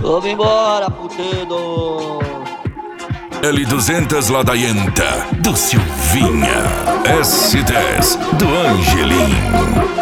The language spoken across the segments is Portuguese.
Vamos embora, putendo. L200 Ladaienta, do Silvinha. S10, do Angelim.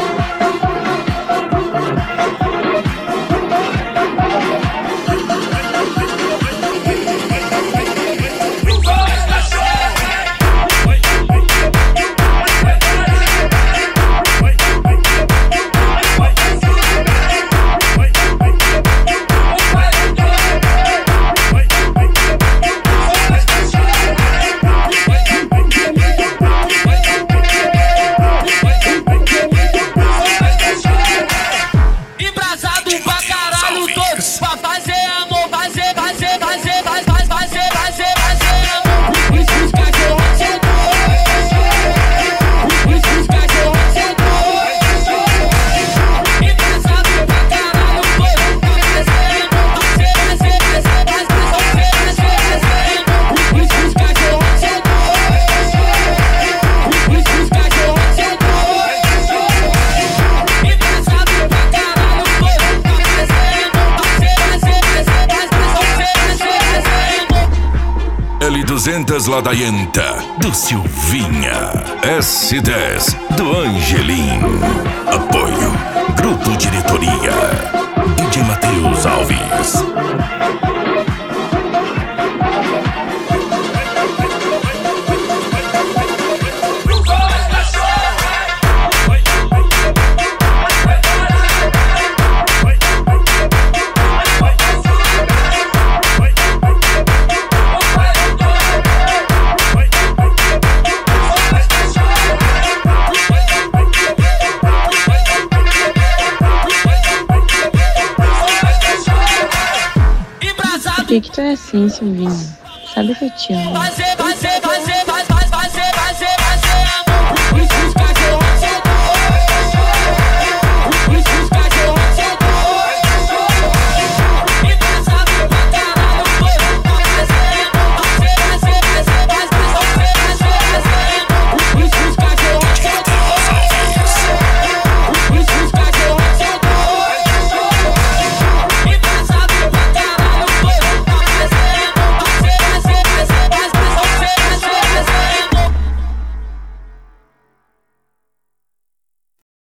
L200 Ladaienta, do Silvinha. S10, do Angelim. Apoio, Grupo Diretoria, DJ Matheus Alves. Por que tu é assim, Silvinho? Sabe que eu te amo.